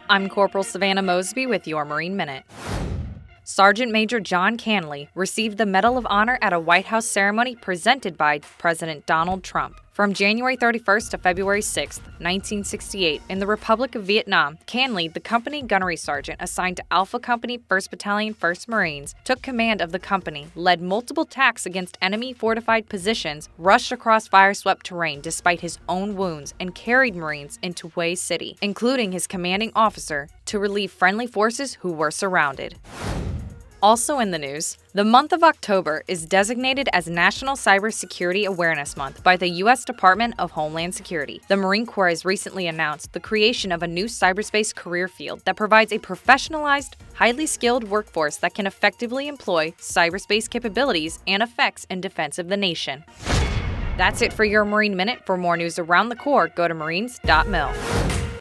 I'm Corporal Savannah Mosby with your Marine Minute. Sergeant Major John Canley received the Medal of Honor at a White House ceremony presented by President Donald Trump. From January 31st to February 6, 1968, in the Republic of Vietnam, Canley, the company gunnery sergeant assigned to Alpha Company 1st Battalion 1st Marines, took command of the company, led multiple attacks against enemy fortified positions, rushed across fire-swept terrain despite his own wounds, and carried Marines into Hue City, including his commanding officer, to relieve friendly forces who were surrounded. Also in the news, the month of October is designated as National Cybersecurity Awareness Month by the U.S. Department of Homeland Security. The Marine Corps has recently announced the creation of a new cyberspace career field that provides a professionalized, highly skilled workforce that can effectively employ cyberspace capabilities and effects in defense of the nation. That's it for your Marine Minute. For more news around the Corps, go to marines.mil.